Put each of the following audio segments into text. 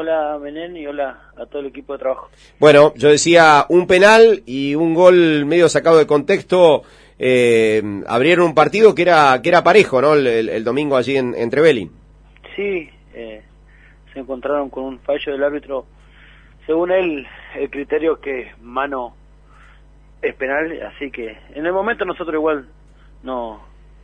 Hola Menén y hola a todo el equipo de trabajo. Bueno, yo decía un penal y un gol medio sacado de contexto, abrieron un partido que era parejo, ¿no? El domingo allí en Trevelin. Sí, se encontraron con un fallo del árbitro. Según él, el criterio que mano es penal, así que en el momento nosotros igual no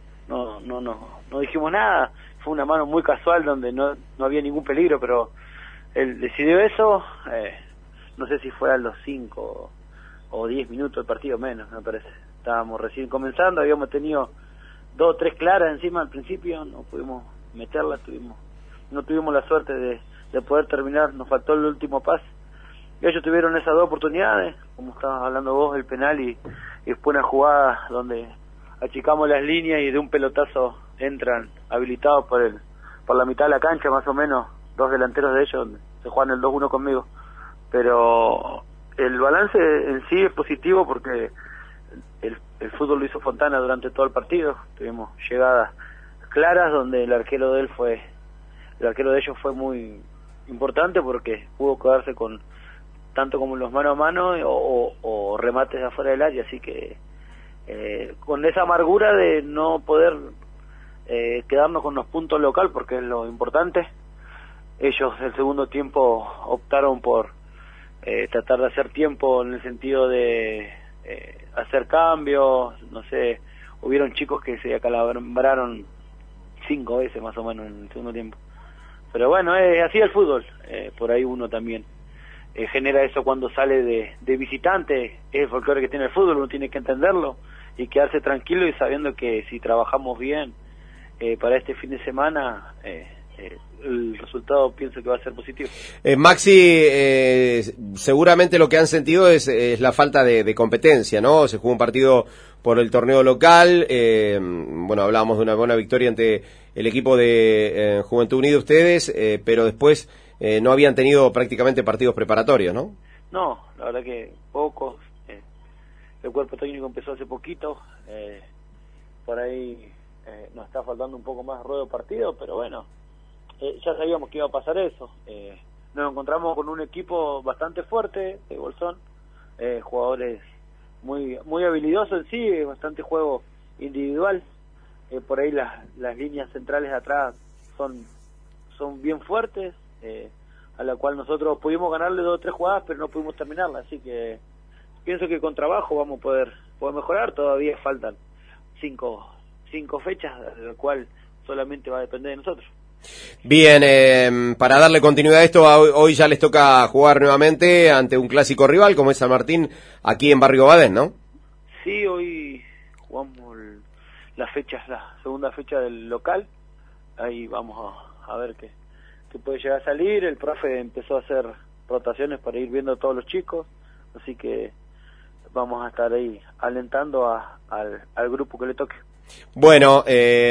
dijimos nada. Fue una mano muy casual donde no había ningún peligro, pero él decidió eso. No sé si fue a los 5 o 10 minutos del partido, menos me parece. Estábamos recién comenzando, habíamos tenido 2 o 3 claras encima al principio, no pudimos meterlas, no tuvimos la suerte de poder terminar, nos faltó el último pase. Ellos tuvieron esas 2 oportunidades, como estabas hablando vos, el penal y después una jugada donde achicamos las líneas y de un pelotazo entran habilitados por la mitad de la cancha, más o menos, 2 delanteros de ellos, donde se juegan el 2-1 conmigo. Pero el balance en sí es positivo porque el fútbol lo hizo Fontana durante todo el partido. Tuvimos llegadas claras donde el arquero de ellos fue muy importante porque pudo quedarse con tanto como los mano a mano o remates de afuera del área, así que con esa amargura de no poder quedarnos con los puntos local, porque es lo importante. Ellos el segundo tiempo optaron por tratar de hacer tiempo en el sentido de hacer cambios, no sé, hubieron chicos que se acalambraron 5 veces más o menos en el segundo tiempo. Pero bueno, así el fútbol, por ahí uno también genera eso cuando sale de visitante, es el folclore que tiene el fútbol, uno tiene que entenderlo y quedarse tranquilo y sabiendo que si trabajamos bien para este fin de semana, el resultado pienso que va a ser positivo. Maxi, seguramente lo que han sentido es la falta de competencia, ¿no? Se jugó un partido por el torneo local, bueno, hablábamos de una buena victoria ante el equipo de Juventud Unida ustedes, pero después no habían tenido prácticamente partidos preparatorios, ¿no? No, la verdad que pocos. El cuerpo técnico empezó hace poquito, por ahí nos está faltando un poco más ruedo de partido, pero bueno, ya sabíamos que iba a pasar eso. Nos encontramos con un equipo bastante fuerte de Bolsón, jugadores muy habilidosos en sí, bastante juego individual. Por ahí las líneas centrales de atrás son bien fuertes, a la cual nosotros pudimos ganarle 2 o 3 jugadas, pero no pudimos terminarla, así que pienso que con trabajo vamos a poder mejorar. Todavía faltan 5 fechas, de la cual solamente va a depender de nosotros. Bien, para darle continuidad a esto, hoy ya les toca jugar nuevamente ante un clásico rival como es San Martín, aquí en Barrio Badén, ¿no? Sí, hoy jugamos la segunda fecha del local. Ahí vamos a ver qué puede llegar a salir. El profe empezó a hacer rotaciones para ir viendo a todos los chicos, así que vamos a estar ahí alentando al grupo que le toque. Bueno,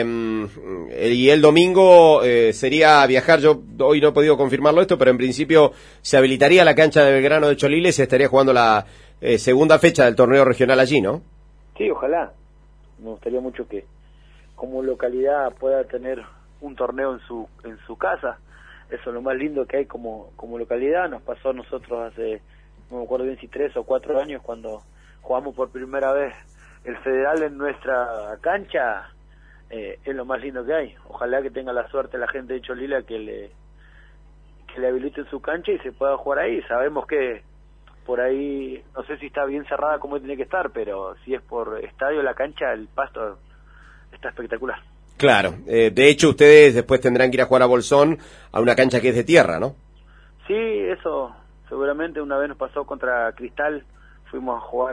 y el domingo sería viajar. Yo hoy no he podido confirmarlo esto, pero en principio se habilitaría la cancha de Belgrano de Cholila y se estaría jugando la segunda fecha del torneo regional allí, ¿no? Sí, ojalá. Me gustaría mucho que como localidad pueda tener un torneo en su casa. Eso es lo más lindo que hay como localidad. Nos pasó a nosotros hace, no me acuerdo bien si 3 o 4 años, cuando jugamos por primera vez el federal en nuestra cancha. Es lo más lindo que hay. Ojalá que tenga la suerte la gente de Cholila que le habiliten su cancha y se pueda jugar ahí. Sabemos que por ahí, no sé si está bien cerrada como tiene que estar, pero si es por estadio, la cancha, el pasto está espectacular. Claro, de hecho ustedes después tendrán que ir a jugar a Bolsón, a una cancha que es de tierra, ¿no? Sí, eso seguramente. Una vez nos pasó contra Cristal, fuimos a jugar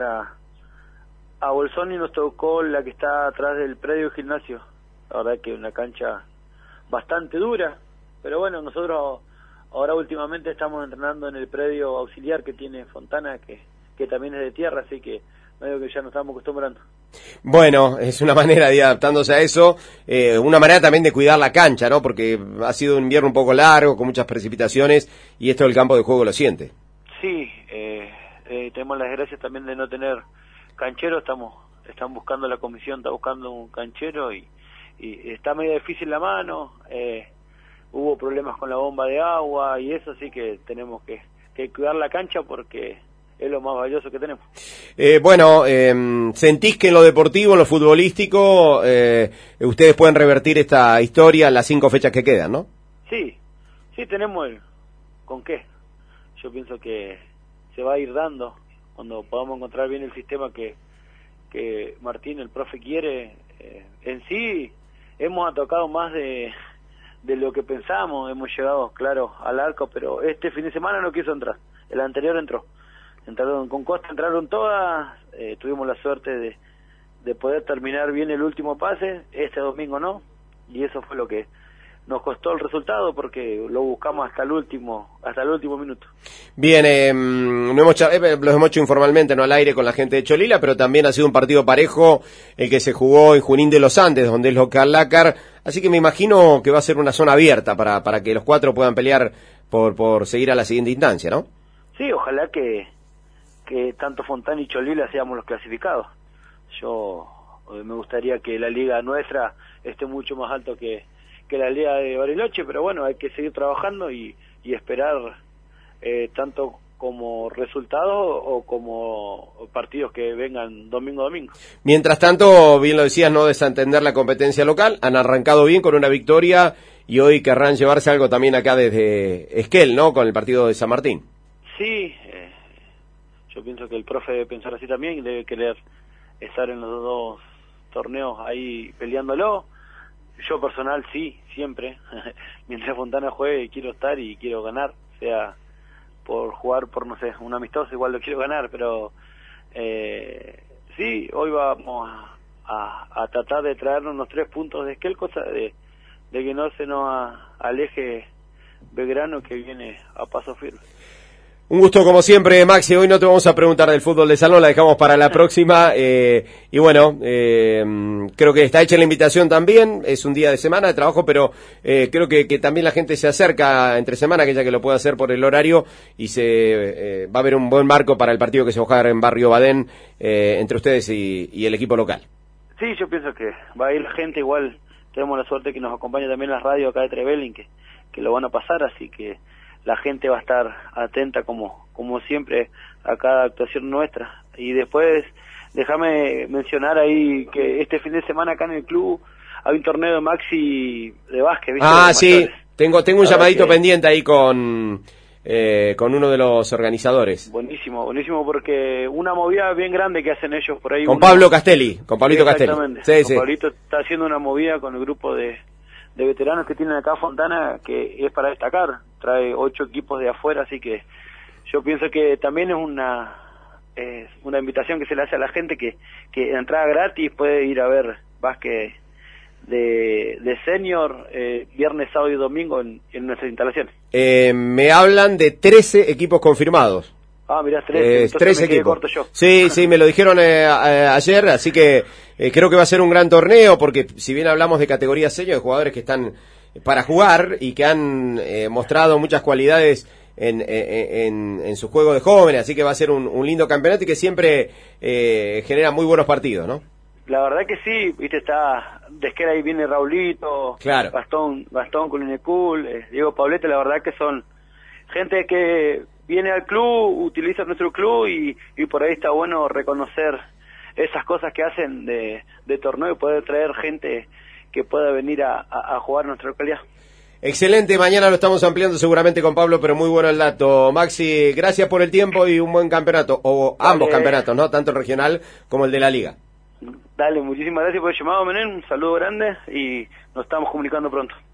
a Bolsón y nos tocó la que está atrás del predio del gimnasio. La verdad que una cancha bastante dura, pero bueno, nosotros ahora últimamente estamos entrenando en el predio auxiliar que tiene Fontana, que también es de tierra, así que medio que ya nos estamos acostumbrando. Bueno, es una manera de ir adaptándose a eso, una manera también de cuidar la cancha, ¿no? Porque ha sido un invierno un poco largo, con muchas precipitaciones, y esto del campo de juego lo siente. Sí, tenemos las gracias también de no tener canchero. Están buscando, la comisión está buscando un canchero y está medio difícil la mano. hubo problemas con la bomba de agua y eso, así que tenemos que cuidar la cancha porque es lo más valioso que tenemos. ¿Sentís que en lo deportivo, en lo futbolístico, ustedes pueden revertir esta historia en las 5 fechas que quedan, no? Sí tenemos con qué. Yo pienso que se va a ir dando cuando podamos encontrar bien el sistema que Martín, el profe, quiere. En sí hemos atacado más de lo que pensamos, hemos llegado, claro, al arco, pero este fin de semana no quiso entrar, el anterior entraron con Costa, entraron todas, tuvimos la suerte de poder terminar bien el último pase, este domingo no, y eso fue lo que nos costó el resultado porque lo buscamos hasta el último minuto. Bien, los hemos hecho informalmente, no al aire con la gente de Cholila, pero también ha sido un partido parejo el que se jugó en Junín de los Andes, donde es local Lácar, así que me imagino que va a ser una zona abierta para que los 4 puedan pelear por seguir a la siguiente instancia, ¿no? Sí, ojalá que tanto Fontana y Cholila seamos los clasificados. Yo me gustaría que la liga nuestra esté mucho más alto que la liga de Bariloche, pero bueno, hay que seguir trabajando y esperar tanto como resultados o como partidos que vengan domingo a domingo. Mientras tanto, bien lo decías, no desentender la competencia local, han arrancado bien con una victoria y hoy querrán llevarse algo también acá desde Esquel, ¿no?, con el partido de San Martín. Sí, yo pienso que el profe debe pensar así también, debe querer estar en los 2 torneos ahí peleándolo. Yo personal sí, siempre, mientras Fontana juegue quiero estar y quiero ganar, sea por jugar por, no sé, un amistoso, igual lo quiero ganar, pero sí, hoy vamos a tratar de traernos unos 3 puntos de Esquel, cosa de que no se nos aleje Belgrano, que viene a paso firme. Un gusto como siempre, Maxi. Hoy no te vamos a preguntar del fútbol de salón, la dejamos para la próxima. Y bueno, creo que está hecha la invitación también. Es un día de semana de trabajo, pero creo que también la gente se acerca entre semana, aquella que lo pueda hacer por el horario, y va a haber un buen marco para el partido que se va a jugar en Barrio Badén entre ustedes y el equipo local. Sí, yo pienso que va a ir la gente. Igual tenemos la suerte que nos acompaña también la radio acá de Trevelin, que lo van a pasar, así que la gente va a estar atenta como siempre a cada actuación nuestra. Y después déjame mencionar ahí que este fin de semana acá en el club hay un torneo de maxi de básquet, ¿viste? Ah, sí, tengo un llamadito pendiente ahí con uno de los organizadores. Buenísimo porque una movida bien grande que hacen ellos por ahí. Con Pablito Castelli. Exactamente. Sí. Pablito está haciendo una movida con el grupo de veteranos que tienen acá Fontana, que es para destacar, trae 8 equipos de afuera, así que yo pienso que también es una invitación que se le hace a la gente que entrada gratis puede ir a ver básquet de senior viernes, sábado y domingo en nuestras instalaciones. Me hablan de 13 equipos confirmados. Ah, mirá, 13 equipos. Corto yo. Sí, me lo dijeron ayer, así que creo que va a ser un gran torneo, porque si bien hablamos de categoría senior, de jugadores que están para jugar y que han mostrado muchas cualidades en su juego de jóvenes, así que va a ser un lindo campeonato y que siempre genera muy buenos partidos, ¿no? La verdad que sí, viste, está de Esquel, ahí viene Raulito, claro. Gastón Culinecul, Diego Pablete, la verdad que son gente que viene al club, utiliza nuestro club y por ahí está bueno reconocer esas cosas que hacen de torneo y poder traer gente que pueda venir a jugar nuestra localidad. Excelente, mañana lo estamos ampliando seguramente con Pablo, pero muy bueno el dato. Maxi, gracias por el tiempo y un buen campeonato, o ambos campeonatos, ¿no? Tanto el regional como el de la liga. Dale, muchísimas gracias por el llamado, Menem, un saludo grande y nos estamos comunicando pronto.